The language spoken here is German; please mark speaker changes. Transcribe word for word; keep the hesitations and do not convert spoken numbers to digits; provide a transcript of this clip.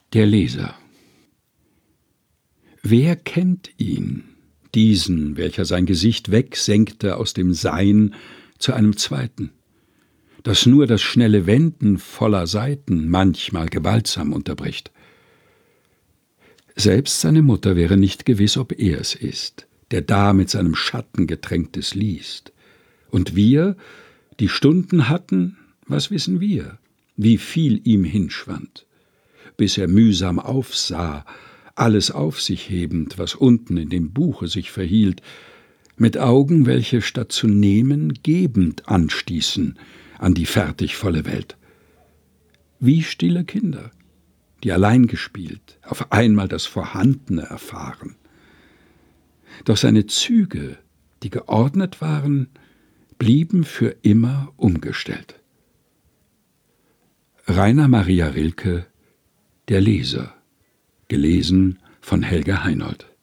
Speaker 1: Der Leser. Wer kennt ihn, diesen, welcher sein Gesicht wegsenkte aus dem Sein zu einem zweiten, das nur das schnelle Wenden voller Seiten manchmal gewaltsam unterbricht? Selbst seine Mutter wäre nicht gewiss, ob er es ist, der da mit seinem Schatten getränktes liest. Und wir, die Stunden hatten, was wissen wir, wie viel ihm hinschwand, bis er mühsam aufsah, alles auf sich hebend, was unten in dem Buche sich verhielt, mit Augen, welche statt zu nehmen, gebend anstießen an die fertig volle Welt. Wie stille Kinder, die allein gespielt, auf einmal das Vorhandene erfahren. Doch seine Züge, die geordnet waren, blieben für immer umgestellt. Rainer Maria Rilke, Der Leser, gelesen von Helga Heinold.